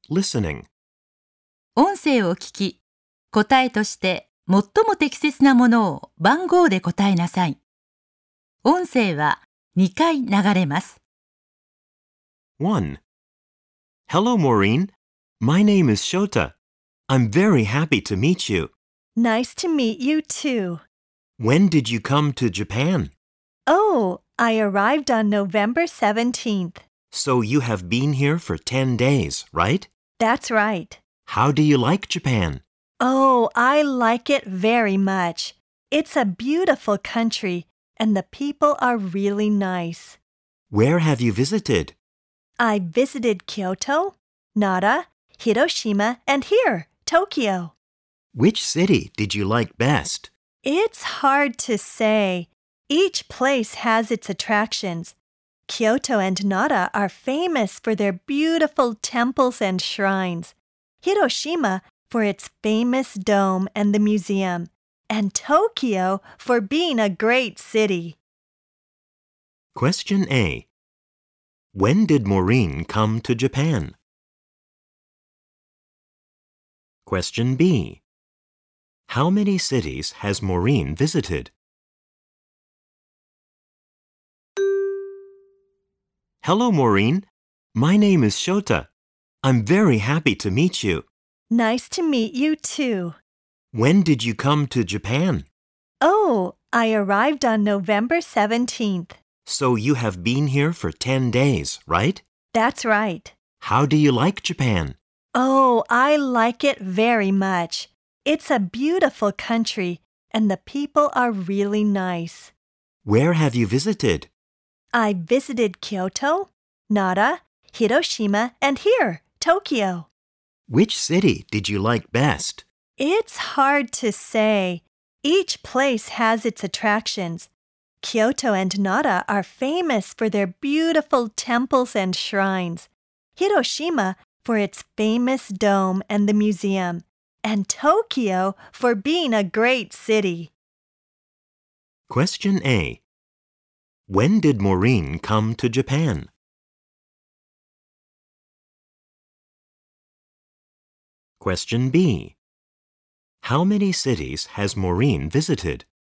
listening. 音声を聞き、答えとして最も適切なものを番号で答えなさい。音声は2回流れます。 1. Hello, Maureen. My name is Shota. I'm very happy to meet you. Nice to meet you too. When did you come to Japan? Oh, I arrived on November 17th. So you have been here for 10 days, right? That's right. How do you like Japan? Oh, I like it very much. It's a beautiful country, and the people are really nice. Where have you visited? I visited Kyoto, Nara, Hiroshima, and here, Tokyo. Which city did you like best? It's hard to say. Each place has its attractions. Kyoto and Nara are famous for their beautiful temples and shrines. Hiroshima for its famous dome and the museum. And Tokyo for being a great city. Question A. When did Maureen come to Japan? Question B. How many cities has Maureen visited? Hello, Maureen. My name is Shota. I'm very happy to meet you. Nice to meet you too. When did you come to Japan? Oh, I arrived on November 17th. So you have been here for 10 days, right? That's right. How do you like Japan? Oh, I like it very much. It's a beautiful country, and the people are really nice. Where have you visited? I visited Kyoto, Nara, Hiroshima, and here, Tokyo. Which city did you like best? It's hard to say. Each place has its attractions. Kyoto and Nara are famous for their beautiful temples and shrines. Hiroshima for its famous dome and the museum. And Tokyo for being a great city. Question A. When did Maureen come to Japan? Question B. How many cities has Maureen visited?